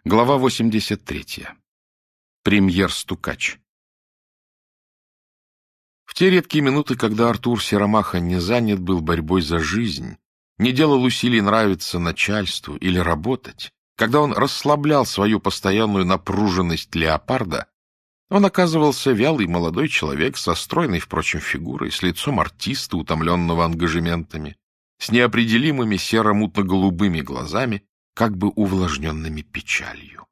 Глава 83. Премьер-стукач. В те редкие минуты, когда Артур Серомаха не занят был борьбой за жизнь, не делал усилий нравиться начальству или работать, когда он расслаблял свою постоянную напруженность леопарда, он оказывался вялый молодой человек со стройной, впрочем, фигурой, с лицом артиста, утомленного ангажементами, с неопределимыми серо-мутно-голубыми глазами, как бы увлажненными печалью.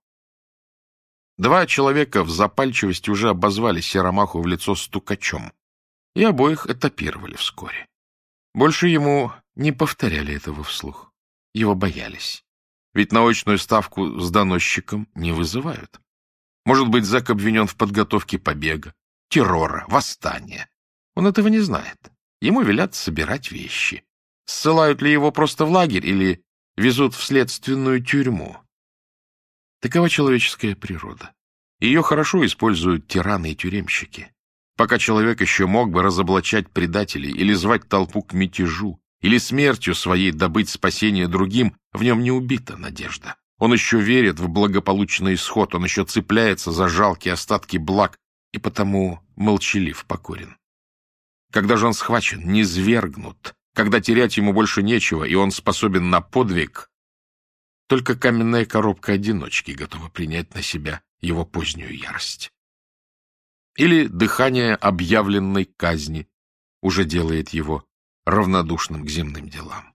Два человека в запальчивости уже обозвали Серомаху в лицо стукачом, и обоих этапировали вскоре. Больше ему не повторяли этого вслух. Его боялись. Ведь на очную ставку с доносчиком не вызывают. Может быть, зэк обвинен в подготовке побега, террора, восстания. Он этого не знает. Ему велят собирать вещи. Ссылают ли его просто в лагерь или везут в следственную тюрьму? Такова человеческая природа. Ее хорошо используют тираны и тюремщики. Пока человек еще мог бы разоблачать предателей или звать толпу к мятежу, или смертью своей добыть спасение другим, в нем не убита надежда. Он еще верит в благополучный исход, он еще цепляется за жалкие остатки благ и потому молчалив, покорен. Когда же он схвачен, низвергнут, когда терять ему больше нечего, и он способен на подвиг, только каменная коробка одиночки готова принять на себя его позднюю ярость. Или дыхание объявленной казни уже делает его равнодушным к земным делам.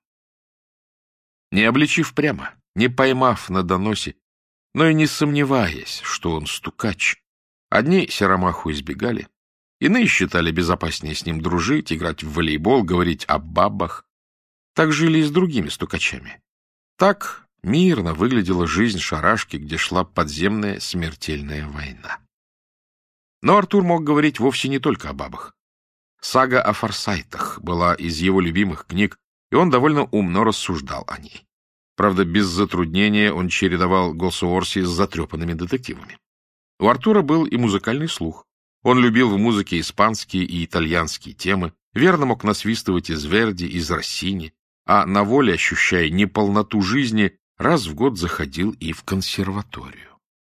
Не обличив прямо, не поймав на доносе, но и не сомневаясь, что он стукач, одни Серомаху избегали, иные считали безопаснее с ним дружить, играть в волейбол, говорить о бабах. Так жили и с другими стукачами. Так мирно выглядела жизнь шарашки, где шла подземная смертельная война. Но Артур мог говорить вовсе не только о бабах. Сага о форсайтах была из его любимых книг, и он довольно умно рассуждал о ней. Правда, без затруднения он чередовал Голсуорси с затрепанными детективами. У Артура был и музыкальный слух. Он любил в музыке испанские и итальянские темы, верно мог насвистывать из Верди, из Россини, а на воле, ощущая неполноту жизни, раз в год заходил и в консерваторию.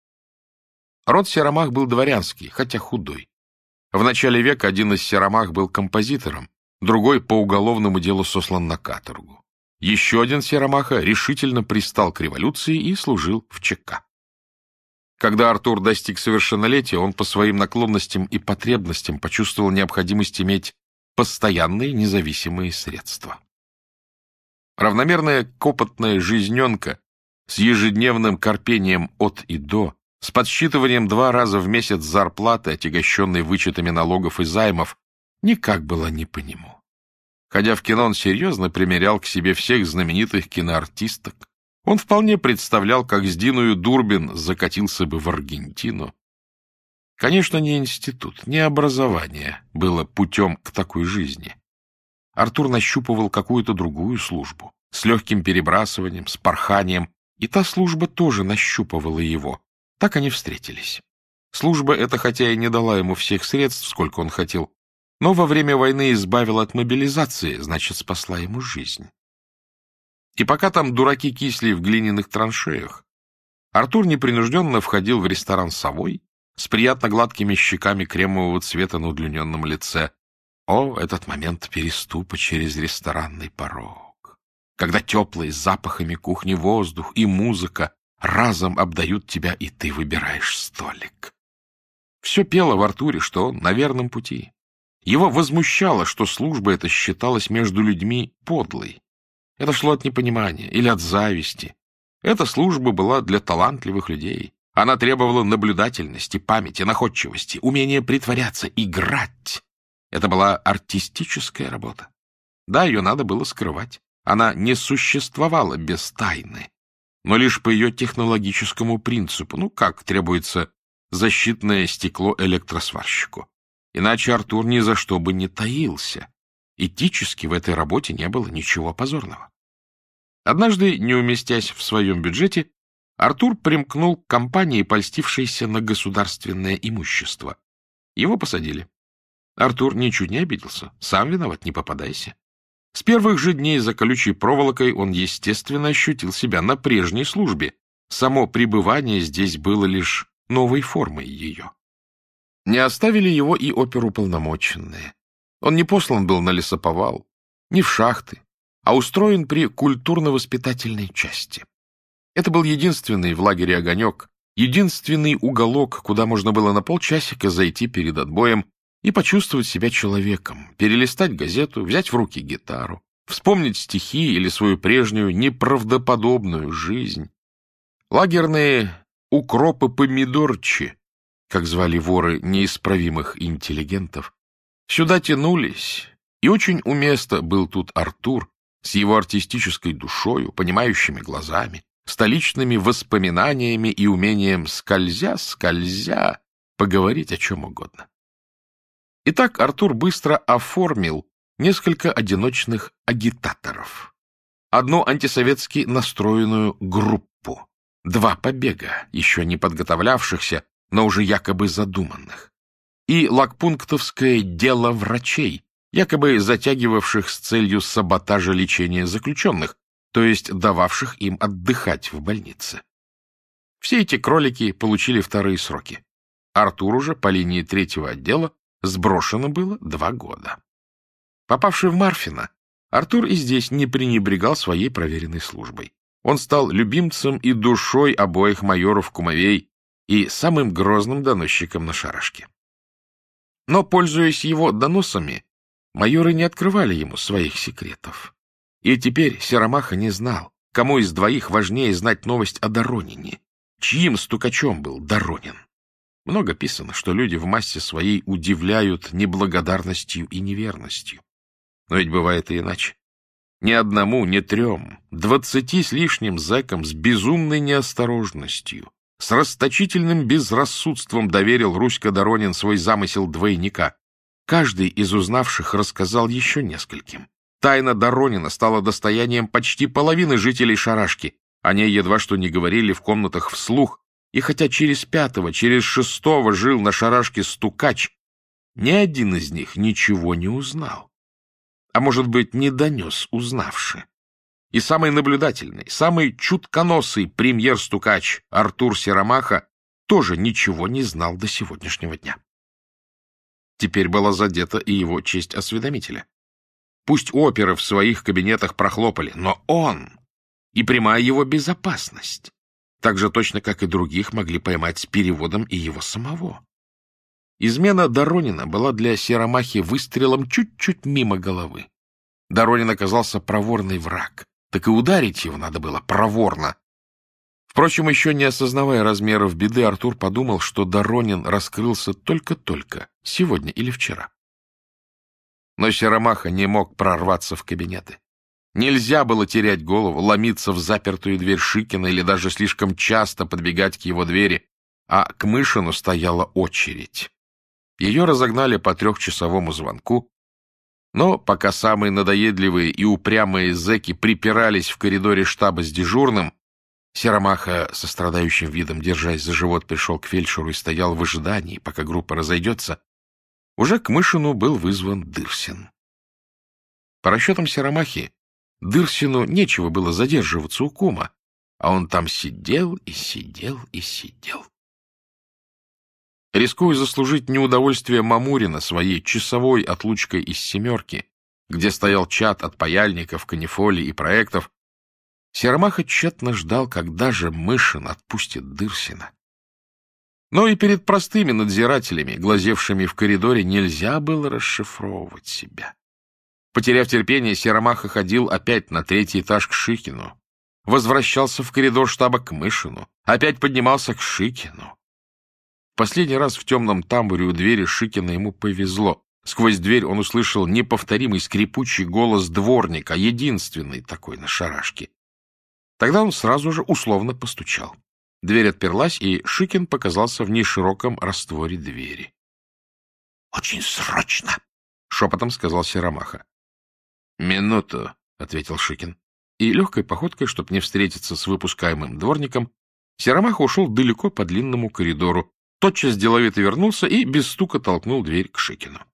Род Серомах был дворянский, хотя худой. В начале века один из Серомах был композитором, другой по уголовному делу сослан на каторгу. Еще один Серомаха решительно пристал к революции и служил в ЧК. Когда Артур достиг совершеннолетия, он по своим наклонностям и потребностям почувствовал необходимость иметь постоянные независимые средства. Равномерная копотная жизненка с ежедневным корпением от и до, с подсчитыванием 2 раза в месяц зарплаты, отягощенной вычетами налогов и займов, никак была не по нему. Ходя в кино, он серьезно примерял к себе всех знаменитых киноартисток. Он вполне представлял, как с Диною Дурбин закатился бы в Аргентину. Конечно, не институт, не образование было путем к такой жизни. Артур нащупывал какую-то другую службу, с легким перебрасыванием, с порханием, и та служба тоже нащупывала его. Так они встретились. Служба эта, хотя и не дала ему всех средств, сколько он хотел, но во время войны избавила от мобилизации, значит, спасла ему жизнь. И пока там дураки кисли в глиняных траншеях, Артур непринужденно входил в ресторан «Совой» с приятно гладкими щеками кремового цвета на удлиненном лице. О, этот момент переступа через ресторанный порог, когда теплый с запахами кухни воздух и музыка разом обдают тебя, и ты выбираешь столик. Все пело в Артуре, что он на верном пути. Его возмущало, что служба эта считалась между людьми подлой. Это шло от непонимания или от зависти. Эта служба была для талантливых людей. Она требовала наблюдательности, памяти, находчивости, умения притворяться, играть. Это была артистическая работа. Да, ее надо было скрывать. Она не существовала без тайны, но лишь по ее технологическому принципу, как требуется защитное стекло электросварщику. Иначе Артур ни за что бы не таился. Этически в этой работе не было ничего позорного. Однажды, не уместясь в своем бюджете, Артур примкнул к компании, польстившейся на государственное имущество. Его посадили. Артур ничуть не обиделся. Сам виноват, не попадайся. С первых же дней за колючей проволокой он, естественно, ощутил себя на прежней службе, само пребывание здесь было лишь новой формой ее. Не оставили его и оперуполномоченные. Он не послан был на лесоповал, не в шахты, а устроен при культурно-воспитательной части. Это был единственный в лагере огонек, единственный уголок, куда можно было на полчасика зайти перед отбоем и почувствовать себя человеком, перелистать газету, взять в руки гитару, вспомнить стихи или свою прежнюю неправдоподобную жизнь. Лагерные укропы-помидорчи, как звали воры неисправимых интеллигентов, сюда тянулись, и очень уместно был тут Артур с его артистической душою, понимающими глазами, столичными воспоминаниями и умением скользя поговорить о чем угодно. Итак, Артур быстро оформил несколько одиночных агитаторов, одну антисоветски настроенную группу, 2 побега, еще не подготовлявшихся, но уже якобы задуманных, и лагпунктовское дело врачей, якобы затягивавших с целью саботажа лечения заключенных, то есть дававших им отдыхать в больнице. Все эти кролики получили 2 сроки. Артуру же по линии 3-го отдела сброшено было 2 года. Попавший в Марфино, Артур и здесь не пренебрегал своей проверенной службой. Он стал любимцем и душой обоих майоров-кумовей и самым грозным доносчиком на шарашке. Но, пользуясь его доносами, майоры не открывали ему своих секретов. И теперь Серомаха не знал, кому из 2 важнее знать новость о Доронине, чьим стукачом был Доронин. Много писано, что люди в массе своей удивляют неблагодарностью и неверностью. Но ведь бывает и иначе. Ни одному, ни 3, 20 с лишним зэкам с безумной неосторожностью, с расточительным безрассудством доверил Руська Доронин свой замысел двойника. Каждый из узнавших рассказал еще нескольким. Тайна Доронина стала достоянием почти половины жителей шарашки. О ней едва что не говорили в комнатах вслух, и хотя через 5-го, через 6-го жил на шарашке стукач, ни один из них ничего не узнал. А может быть, не донес узнавши. И самый наблюдательный, самый чутконосый премьер-стукач Артур Серомаха тоже ничего не знал до сегодняшнего дня. Теперь была задета и его честь осведомителя. Пусть оперы в своих кабинетах прохлопали, но он и прямая его безопасность, так же точно, как и других, могли поймать с переводом и его самого. Измена Доронина была для Серомахи выстрелом чуть-чуть мимо головы. Доронин оказался проворный враг, так и ударить его надо было проворно. Впрочем, еще не осознавая размеров беды, Артур подумал, что Доронин раскрылся только-только, сегодня или вчера. Но Серомаха не мог прорваться в кабинеты. Нельзя было терять голову, ломиться в запертую дверь Шикина или даже слишком часто подбегать к его двери, а к Мышину стояла очередь. Ее разогнали по 3-часовому звонку, но пока самые надоедливые и упрямые зэки припирались в коридоре штаба с дежурным, Серомаха со страдающим видом, держась за живот, пришел к фельдшеру и стоял в ожидании, пока группа разойдется, уже к Мышину был вызван Дырсин. По расчетам Серомахи, Дырсину нечего было задерживаться у кума, а он там сидел и сидел и сидел. Рискуя заслужить неудовольствие Мамурина своей часовой отлучкой из «семерки», где стоял чад от паяльников, канифолий и проектов, Серомаха тщетно ждал, когда же Мышин отпустит Дырсина. Но и перед простыми надзирателями, глазевшими в коридоре, нельзя было расшифровывать себя. Потеряв терпение, Серомаха ходил опять на 3-й этаж к Шикину, возвращался в коридор штаба к Мышину, опять поднимался к Шикину. Последний раз в темном тамбуре у двери Шикина ему повезло. Сквозь дверь он услышал неповторимый скрипучий голос дворника, единственный такой на шарашке. Тогда он сразу же условно постучал. Дверь отперлась, и Шикин показался в нешироком растворе двери. — Очень срочно! — шепотом сказал Серомаха. — Минуту, — ответил Шикин. И легкой походкой, чтобы не встретиться с выпускаемым дворником, Серомаха ушел далеко по длинному коридору, тотчас деловито вернулся и без стука толкнул дверь к Шикину.